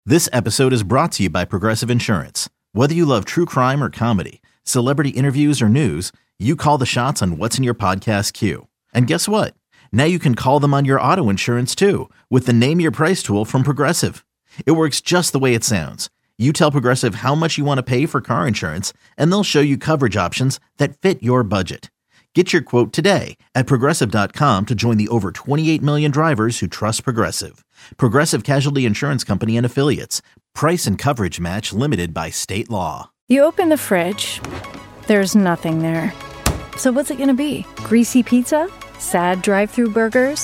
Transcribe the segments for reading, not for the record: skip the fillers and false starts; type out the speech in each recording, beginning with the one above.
This episode is brought to you by Progressive Insurance. Whether you love true crime or comedy, celebrity interviews or news, you call the shots on what's in your podcast queue. And guess what? Now you can call them on your auto insurance too with the Name Your Price tool from Progressive. It works just the way it sounds. You tell Progressive how much you want to pay for car insurance, and they'll show you coverage options that fit your budget. Get your quote today at Progressive.com to join the over 28 million drivers who trust Progressive. Progressive Casualty Insurance Company and Affiliates. Price and coverage match limited by state law. You open the fridge. There's nothing there. So what's it going to be? Greasy pizza? Sad drive-through burgers?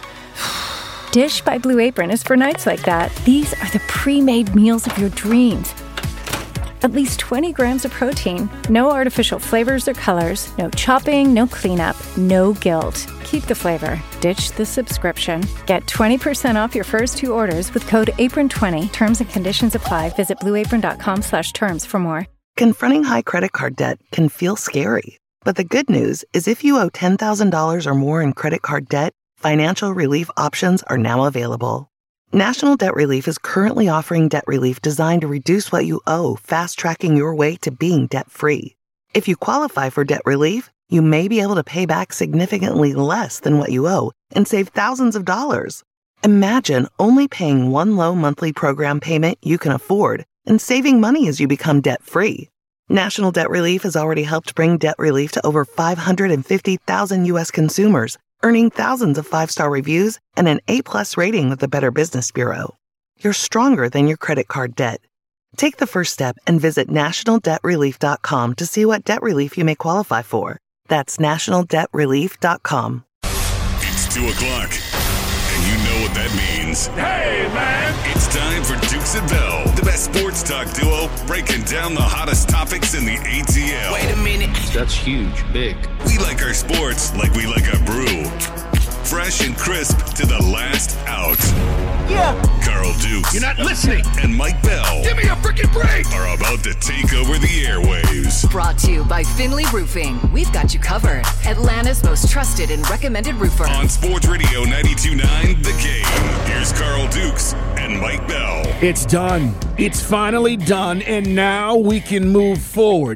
Dish by Blue Apron is for nights like that. These are the pre-made meals of your dreams. At least 20 grams of protein, no artificial flavors or colors, no chopping, no cleanup, no guilt. Keep the flavor. Ditch the subscription. Get 20% off your first two orders with code APRON20. Terms and conditions apply. Visit blueapron.com/terms for more. Confronting high credit card debt can feel scary. But the good news is if you owe $10,000 or more in credit card debt, financial relief options are now available. National Debt Relief is currently offering debt relief designed to reduce what you owe, fast-tracking your way to being debt-free. If you qualify for debt relief, you may be able to pay back significantly less than what you owe and save thousands of dollars. Imagine only paying one low monthly program payment you can afford and saving money as you become debt-free. National Debt Relief has already helped bring debt relief to over 550,000 U.S. consumers, earning thousands of five-star reviews and an A+ rating with the Better Business Bureau. You're stronger than your credit card debt. Take the first step and visit nationaldebtrelief.com to see what debt relief you may qualify for. That's nationaldebtrelief.com. It's 2 o'clock, and you know what that means. Hey, man! It's time for Dukes and Bell, the best sports talk duo, breaking down the hottest topics in the ATL. Wait a minute. That's huge, big. We like our sports like we like our brew. Fresh and crisp to the last out. Yeah. Carl Dukes. You're not listening. And Mike Bell. Give me a freaking break. Are about to take over the airwaves. Brought to you by Finley Roofing. We've got you covered. Atlanta's most trusted and recommended roofer. On Sports Radio 92.9 The Game. Here's Carl Dukes and Mike Bell. It's done. It's finally done, and now we can move forward.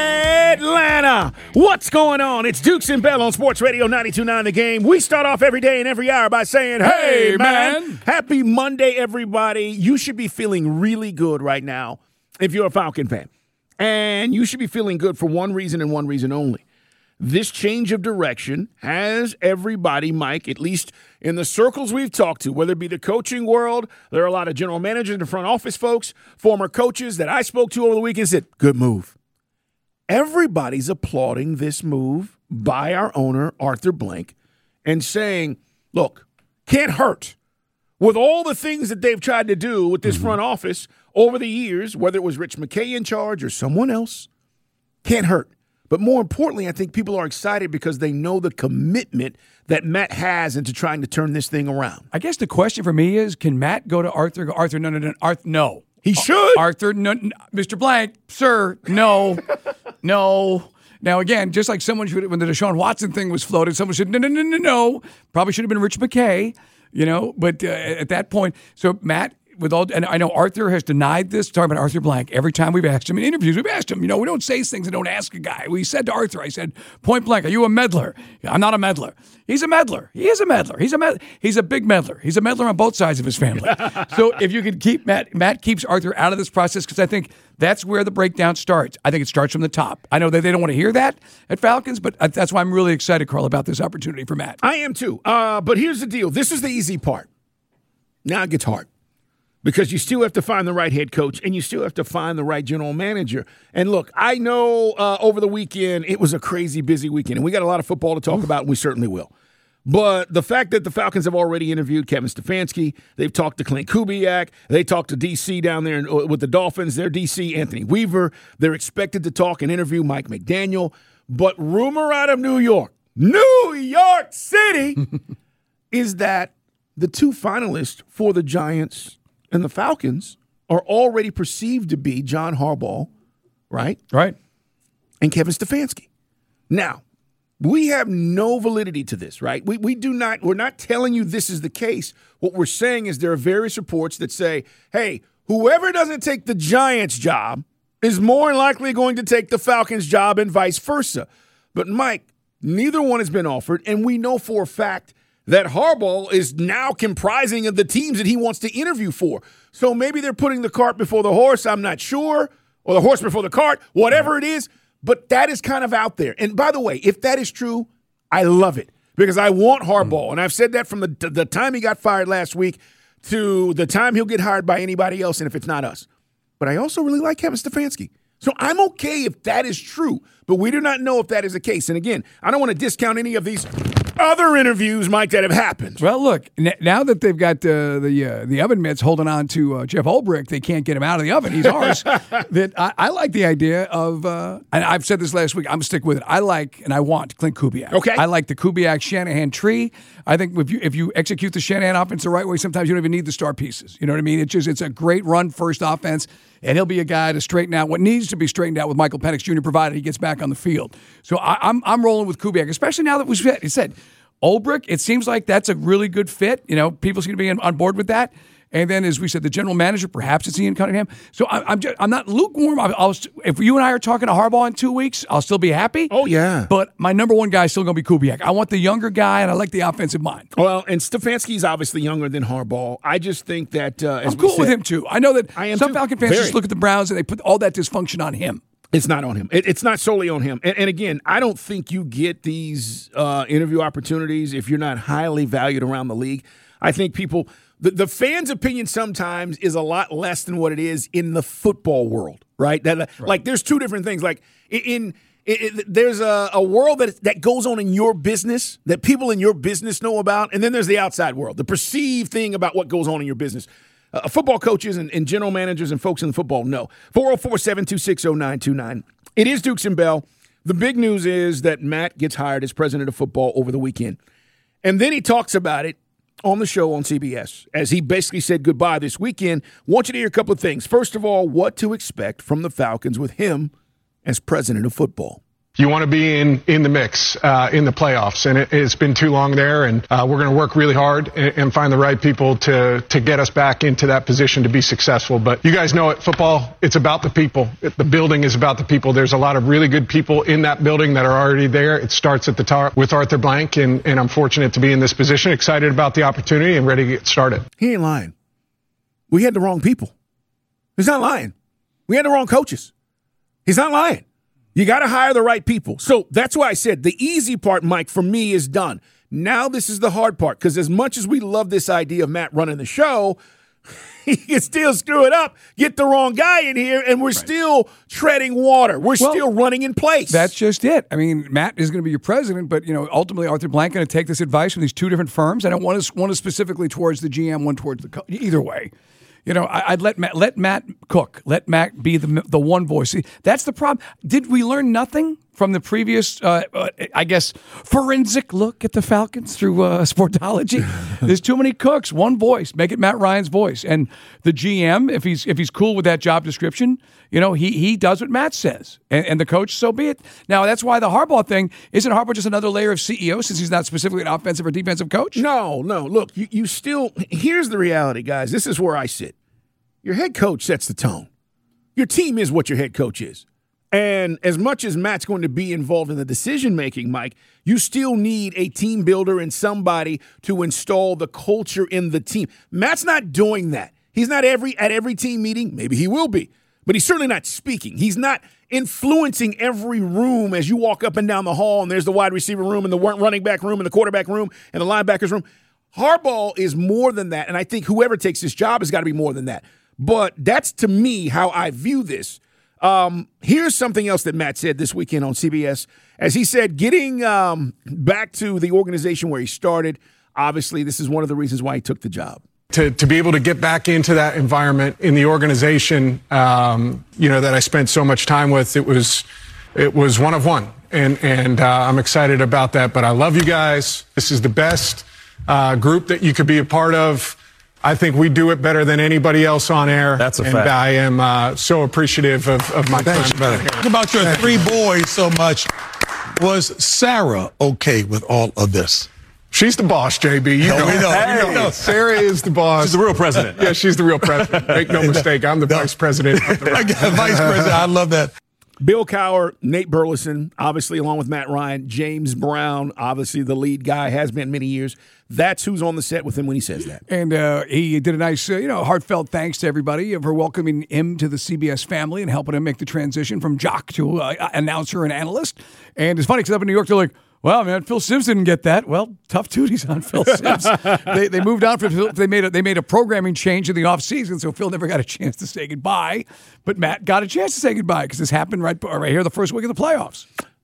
Atlanta! What's going on? It's Dukes and Bell on Sports Radio 92.9 The Game. We start off every day and every hour by saying, hey, man! Happy Monday, everybody. You should be feeling really good right now if you're a Falcon fan. And you should be feeling good for one reason and one reason only. This change of direction has everybody, Mike, at least in the circles we've talked to, whether it be the coaching world, there are a lot of general managers and front office folks, former coaches that I spoke to over the weekend said, good move. Everybody's applauding this move by our owner, Arthur Blank, and saying, look, can't hurt. With all the things that they've tried to do with this front office over the years, whether it was Rich McKay in charge or someone else, can't hurt. But more importantly, I think people are excited because they know the commitment that Matt has into trying to turn this thing around. I guess the question for me is, can Matt go to Arthur? Go, Arthur, no. Arthur, no. He should. Arthur, no, Mr. Blank, sir, no, no. Now, again, just like someone should, when the Deshaun Watson thing was floated, someone should, no. Probably should have been Rich McKay, but at that point, so Matt, and I know Arthur has denied this, talking about Arthur Blank. Every time we've asked him in interviews, we've asked him, we don't say things and don't ask a guy. We said to Arthur, I said, point blank, are you a meddler? I'm not a meddler. He's a meddler. He is a meddler. He's a big meddler. He's a meddler on both sides of his family. So if you could keep Matt keeps Arthur out of this process, because I think that's where the breakdown starts. I think it starts from the top. I know that they don't want to hear that at Falcons, but that's why I'm really excited, Carl, about this opportunity for Matt. I am too. But here's the deal. This is the easy part. Now it gets hard. Because you still have to find the right head coach and you still have to find the right general manager. And look, I know over the weekend it was a crazy busy weekend, and we got a lot of football to talk about, and we certainly will. But the fact that the Falcons have already interviewed Kevin Stefanski, they've talked to Clint Kubiak, they talked to D.C. down there with the Dolphins, their D.C. Anthony Weaver. They're expected to talk and interview Mike McDaniel. But rumor out of New York City, is that the two finalists for the Giants and the Falcons are already perceived to be John Harbaugh, right? Right. And Kevin Stefanski. Now, we have no validity to this, right? We're not telling you this is the case. What we're saying is there are various reports that say, hey, whoever doesn't take the Giants job is more likely going to take the Falcons job and vice versa. But, Mike, neither one has been offered, and we know for a fact that Harbaugh is now comprising of the teams that he wants to interview for. So maybe they're putting the cart before the horse, I'm not sure, or the horse before the cart, whatever it is, but that is kind of out there. And by the way, if that is true, I love it because I want Harbaugh, and I've said that from the time he got fired last week to the time he'll get hired by anybody else, and if it's not us. But I also really like Kevin Stefanski. So I'm okay if that is true, but we do not know if that is the case. And again, I don't want to discount any of these other interviews, Mike, that have happened. Well, look, now that they've got the oven mitts holding on to Jeff Ulbrich, they can't get him out of the oven. He's ours. That I like the idea of, and I've said this last week, I'm going to stick with it. I like and I want Clint Kubiak. Okay. I like the Kubiak-Shanahan tree. I think if you execute the Shanahan offense the right way, sometimes you don't even need the star pieces. You know what I mean? It's a great run-first offense, and he'll be a guy to straighten out what needs to be straightened out with Michael Penix Jr., provided he gets back on the field. So I'm rolling with Kubiak, especially now that we said Ulbrich, it seems like that's a really good fit. You know, people seem to be on board with that. And then, as we said, the general manager, perhaps it's Ian Cunningham. So I'm not lukewarm. If you and I are talking to Harbaugh in 2 weeks, I'll still be happy. Oh, yeah. But my number one guy is still going to be Kubiak. I want the younger guy, and I like the offensive mind. Well, and Stefanski's obviously younger than Harbaugh. I just think that I'm cool with him, too. I know that some Falcon fans Very. just look at the Browns and they put all that dysfunction on him. It's not on him. It's not solely on him. And again, I don't think you get these interview opportunities if you're not highly valued around the league. I think people – the fans' opinion sometimes is a lot less than what it is in the football world, right? Like there's two different things. Like there's a world that goes on in your business that people in your business know about, and then there's the outside world, the perceived thing about what goes on in your business. Football coaches and general managers and folks in the football know. 404-726-0929. It is Dukes and Bell. The big news is that Matt gets hired as president of football over the weekend. And then he talks about it on the show on CBS as he basically said goodbye this weekend. Want you to hear a couple of things. First of all, what to expect from the Falcons with him as president of football. You want to be in the mix, in the playoffs, and it's been too long there, and we're going to work really hard and find the right people to get us back into that position to be successful. But you guys know it, football, it's about the people. The building is about the people. There's a lot of really good people in that building that are already there. It starts at the top with Arthur Blank, and I'm fortunate to be in this position, excited about the opportunity and ready to get started. He ain't lying. We had the wrong people. He's not lying. We had the wrong coaches. He's not lying. You got to hire the right people. So that's why I said the easy part, Mike, for me is done. Now this is the hard part, because as much as we love this idea of Matt running the show, he can still screw it up, get the wrong guy in here, and we're still treading water. We're still running in place. That's just it. I mean, Matt is going to be your president, but ultimately Arthur Blank going to take this advice from these two different firms. I don't want to specifically towards the GM, one towards the coach. Either way. I'd let Matt cook. Let Matt be the one voice. See, that's the problem. Did we learn nothing from the previous, forensic look at the Falcons through Sportology? There's too many cooks. One voice. Make it Matt Ryan's voice. And the GM, if he's cool with that job description, he does what Matt says. And the coach, so be it. Now, that's why the Harbaugh thing, isn't Harbaugh just another layer of CEO since he's not specifically an offensive or defensive coach? No. Look, you still, here's the reality, guys. This is where I sit. Your head coach sets the tone. Your team is what your head coach is. And as much as Matt's going to be involved in the decision-making, Mike, you still need a team builder and somebody to install the culture in the team. Matt's not doing that. He's not at every team meeting. Maybe he will be. But he's certainly not speaking. He's not influencing every room as you walk up and down the hall, and there's the wide receiver room and the running back room and the quarterback room and the linebackers room. Harbaugh is more than that, and I think whoever takes this job has got to be more than that. But that's, to me, how I view this. Here's something else that Matt said this weekend on CBS. As he said, getting back to the organization where he started, obviously this is one of the reasons why he took the job. To be able to get back into that environment in the organization, that I spent so much time with, it was one of one. And I'm excited about that. But I love you guys. This is the best group that you could be a part of. I think we do it better than anybody else on air. That's a fact. And I am so appreciative of my time. Talk about your three boys so much. Was Sarah okay with all of this? She's the boss, JB. You know. Sarah is the boss. She's the real president. Yeah, she's the real president. Make no mistake. I'm the vice president. Vice president. I love that. Bill Cowher, Nate Burleson, obviously along with Matt Ryan, James Brown, obviously the lead guy, has been many years. That's who's on the set with him when he says that. And he did a nice, heartfelt thanks to everybody for welcoming him to the CBS family and helping him make the transition from jock to announcer and analyst. And it's funny because up in New York, they're like, well, man, Phil Simms didn't get that. Well, tough duties on Phil Simms. They moved on from Phil. They made a programming change in the offseason, so Phil never got a chance to say goodbye. But Matt got a chance to say goodbye because this happened right here the first week of the playoffs.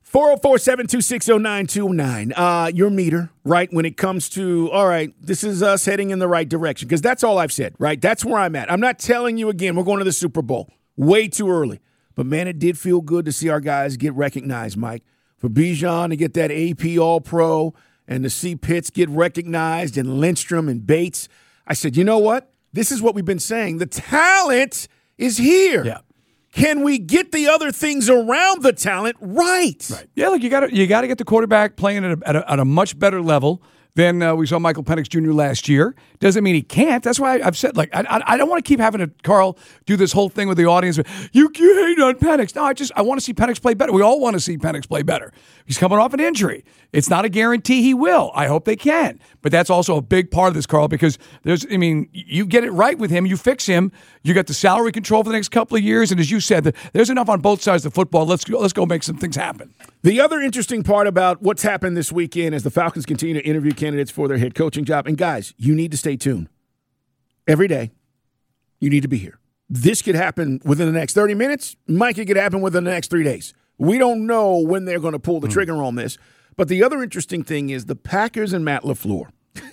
404-726-0929. Your meter, right, when it comes to, all right, this is us heading in the right direction. Because that's all I've said, right? That's where I'm at. I'm not telling you again, we're going to the Super Bowl. Way too early. But, man, it did feel good to see our guys get recognized, Mike. For Bijan to get that AP All-Pro and to see Pitts get recognized and Lindstrom and Bates. I said, you know what? This is what we've been saying. The talent is here. Yeah. Can we get the other things around the talent right? Right. Yeah, look, you got to get the quarterback playing at a much better level than we saw Michael Penix Jr. last year. Doesn't mean he can't. That's why I've said, like, I don't want to keep having to, Carl, do this whole thing with the audience. You hate on Penix. No, I want to see Penix play better. We all want to see Penix play better. He's coming off an injury. It's not a guarantee he will. I hope they can. But that's also a big part of this, Carl, because you get it right with him, you fix him, you got the salary control for the next couple of years, and as you said, there's enough on both sides of the football. Let's go make some things happen. The other interesting part about what's happened this weekend as the Falcons continue to interview candidates for their head coaching job, and guys, you need to stay tuned. Every day, you need to be here. This could happen within the next 30 minutes. Mike, it could happen within the next 3 days. We don't know when they're going to pull the trigger on this. But the other interesting thing is the Packers and Matt LaFleur.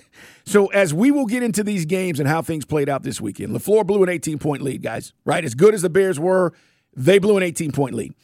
So as we will get into these games and how things played out this weekend, LaFleur blew an 18-point lead, guys, right? As good as the Bears were, they blew an 18-point lead.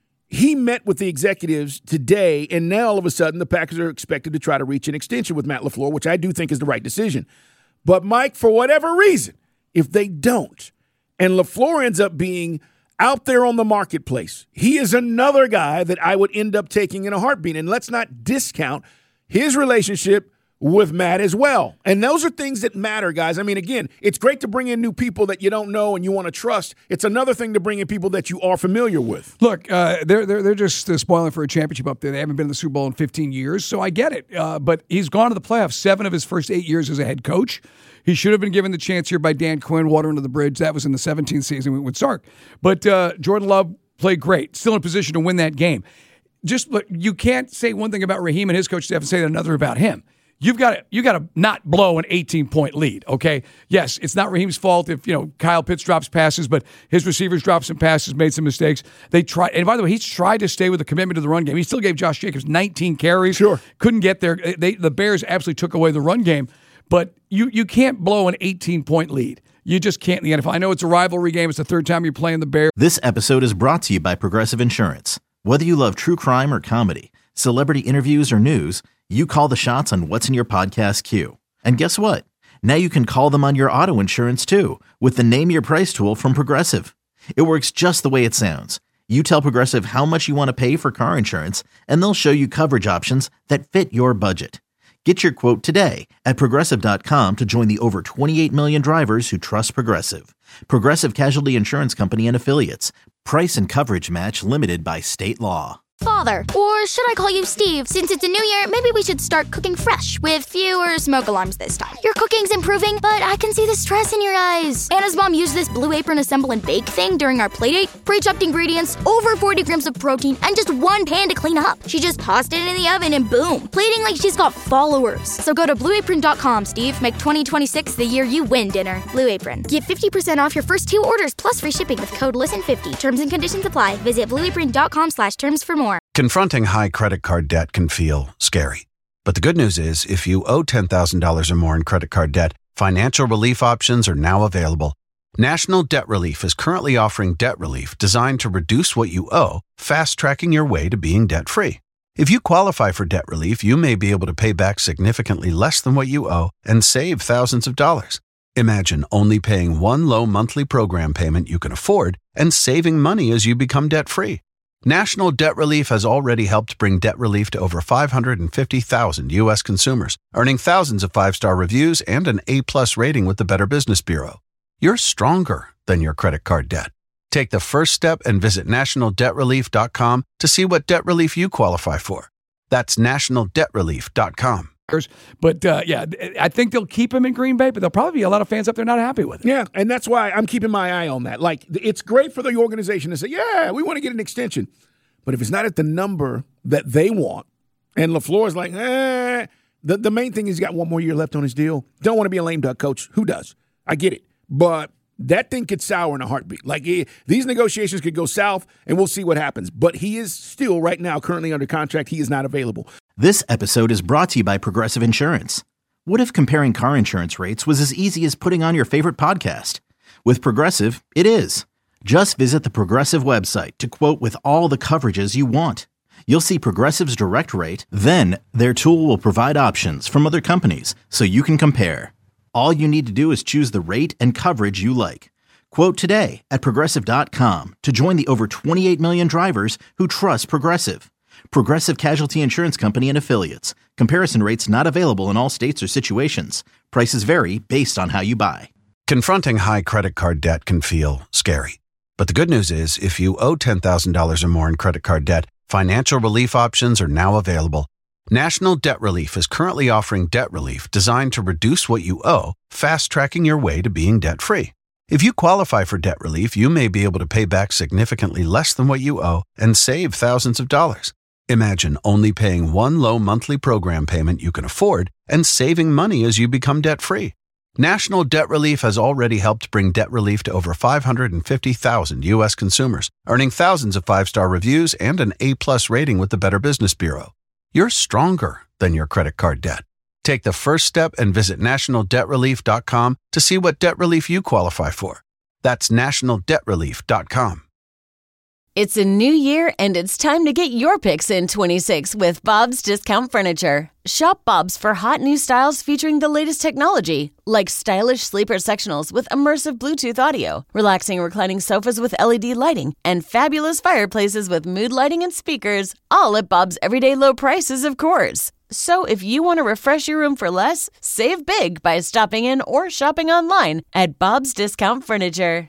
He met with the executives today, and now all of a sudden the Packers are expected to try to reach an extension with Matt LaFleur, which I do think is the right decision. But, Mike, for whatever reason, if they don't, and LaFleur ends up being out there on the marketplace, he is another guy that I would end up taking in a heartbeat. And let's not discount his relationship with Matt as well. And those are things that matter, guys. I mean, again, it's great to bring in new people that you don't know and you want to trust. It's another thing to bring in people that you are familiar with. Look, they're just spoiling for a championship up there. They haven't been in the Super Bowl in 15 years, so I get it. But he's gone to the playoffs 7 of his first 8 years as a head coach. He should have been given the chance here by Dan Quinn, water under the bridge. That was in the 17th season with Sark. But Jordan Love played great, still in a position to win that game. Just look, you can't say one thing about Raheem and his coach staff and say another about him. You got to not blow an 18-point lead, okay? Yes, it's not Raheem's fault if, Kyle Pitts drops passes, but his receivers dropped some passes, made some mistakes. They tried, and by the way, he's tried to stay with a commitment to the run game. He still gave Josh Jacobs 19 carries. Sure. Couldn't get there. The Bears absolutely took away the run game, but you can't blow an 18-point lead. You just can't in the NFL. I know it's a rivalry game. It's the third time you're playing the Bears. This episode is brought to you by Progressive Insurance. Whether you love true crime or comedy, celebrity interviews or news, you call the shots on what's in your podcast queue. And guess what? Now you can call them on your auto insurance too with the Name Your Price tool from Progressive. It works just the way it sounds. You tell Progressive how much you want to pay for car insurance, and they'll show you coverage options that fit your budget. Get your quote today at Progressive.com to join the over 28 million drivers who trust Progressive. Progressive Casualty Insurance Company and Affiliates. Price and coverage match limited by state law. Father, or should I call you Steve? Since it's a new year, maybe we should start cooking fresh with fewer smoke alarms this time. Your cooking's improving, but I can see the stress in your eyes. Anna's mom used this Blue Apron assemble and bake thing during our playdate. Pre-chopped ingredients, over 40 grams of protein, and just one pan to clean up. She just tossed it in the oven and boom, plating like she's got followers. So go to blueapron.com, Steve. Make 2026 the year you win dinner. Blue Apron. Get 50% off your first 2 orders plus free shipping with code LISTEN50. Terms and conditions apply. Visit blueapron.com/terms for more. Confronting high credit card debt can feel scary. But the good news is, if you owe $10,000 or more in credit card debt, financial relief options are now available. National Debt Relief is currently offering debt relief designed to reduce what you owe, fast-tracking your way to being debt-free. If you qualify for debt relief, you may be able to pay back significantly less than what you owe and save thousands of dollars. Imagine only paying one low monthly program payment you can afford and saving money as you become debt-free. National Debt Relief has already helped bring debt relief to over 550,000 U.S. consumers, earning thousands of 5-star reviews and an A-plus rating with the Better Business Bureau. You're stronger than your credit card debt. Take the first step and visit nationaldebtrelief.com to see what debt relief you qualify for. That's nationaldebtrelief.com. But, I think they'll keep him in Green Bay, but there'll probably be a lot of fans up there not happy with it. Yeah, and that's why I'm keeping my eye on that. Like, it's great for the organization to say, yeah, we want to get an extension. But if it's not at the number that they want, and LaFleur's like, the main thing is he's got one more year left on his deal. Don't want to be a lame duck coach. Who does? I get it. But that thing could sour in a heartbeat. Like, these negotiations could go south, and we'll see what happens. But he is still right now currently under contract. He is not available. This episode is brought to you by Progressive Insurance. What if comparing car insurance rates was as easy as putting on your favorite podcast? With Progressive, it is. Just visit the Progressive website to quote with all the coverages you want. You'll see Progressive's direct rate, then their tool will provide options from other companies so you can compare. All you need to do is choose the rate and coverage you like. Quote today at Progressive.com to join the over 28 million drivers who trust Progressive. Progressive Casualty Insurance Company and Affiliates. Comparison rates not available in all states or situations. Prices vary based on how you buy. Confronting high credit card debt can feel scary. But the good news is, if you owe $10,000 or more in credit card debt, financial relief options are now available. National Debt Relief is currently offering debt relief designed to reduce what you owe, fast-tracking your way to being debt-free. If you qualify for debt relief, you may be able to pay back significantly less than what you owe and save thousands of dollars. Imagine only paying one low monthly program payment you can afford and saving money as you become debt-free. National Debt Relief has already helped bring debt relief to over 550,000 U.S. consumers, earning thousands of 5-star reviews and an A-plus rating with the Better Business Bureau. You're stronger than your credit card debt. Take the first step and visit nationaldebtrelief.com to see what debt relief you qualify for. That's nationaldebtrelief.com. It's a new year, and it's time to get your picks in 26 with Bob's Discount Furniture. Shop Bob's for hot new styles featuring the latest technology, like stylish sleeper sectionals with immersive Bluetooth audio, relaxing reclining sofas with LED lighting, and fabulous fireplaces with mood lighting and speakers, all at Bob's everyday low prices, of course. So if you want to refresh your room for less, save big by stopping in or shopping online at Bob's Discount Furniture.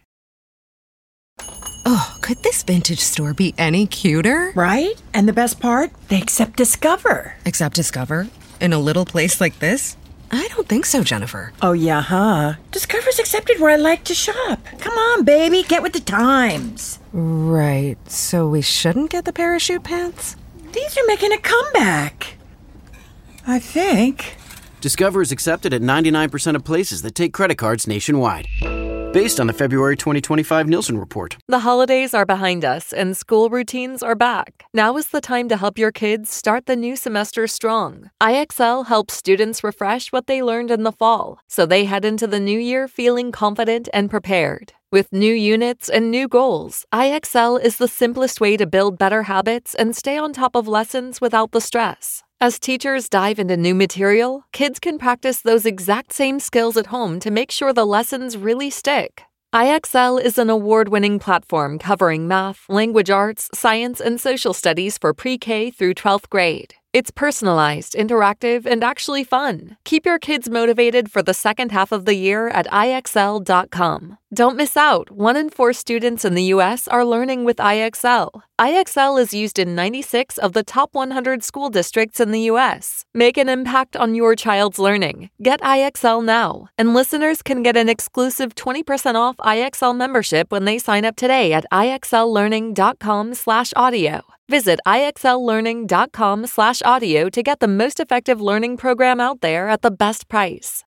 Oh, could this vintage store be any cuter? Right? And the best part? They accept Discover. Accept Discover? In a little place like this? I don't think so, Jennifer. Oh, yeah, huh? Discover's accepted where I like to shop. Come on, baby, get with the times. Right, so we shouldn't get the parachute pants? These are making a comeback. I think. Discover is accepted at 99% of places that take credit cards nationwide. Based on the February 2025 Nielsen report. The holidays are behind us and school routines are back. Now is the time to help your kids start the new semester strong. IXL helps students refresh what they learned in the fall, so they head into the new year feeling confident and prepared. With new units and new goals, IXL is the simplest way to build better habits and stay on top of lessons without the stress. As teachers dive into new material, kids can practice those exact same skills at home to make sure the lessons really stick. IXL is an award-winning platform covering math, language arts, science, and social studies for pre-K through 12th grade. It's personalized, interactive, and actually fun. Keep your kids motivated for the second half of the year at IXL.com. Don't miss out. 1 in 4 students in the U.S. are learning with IXL. IXL is used in 96 of the top 100 school districts in the U.S. Make an impact on your child's learning. Get IXL now. And listeners can get an exclusive 20% off IXL membership when they sign up today at IXLlearning.com/audio. Visit IXLlearning.com/audio to get the most effective learning program out there at the best price.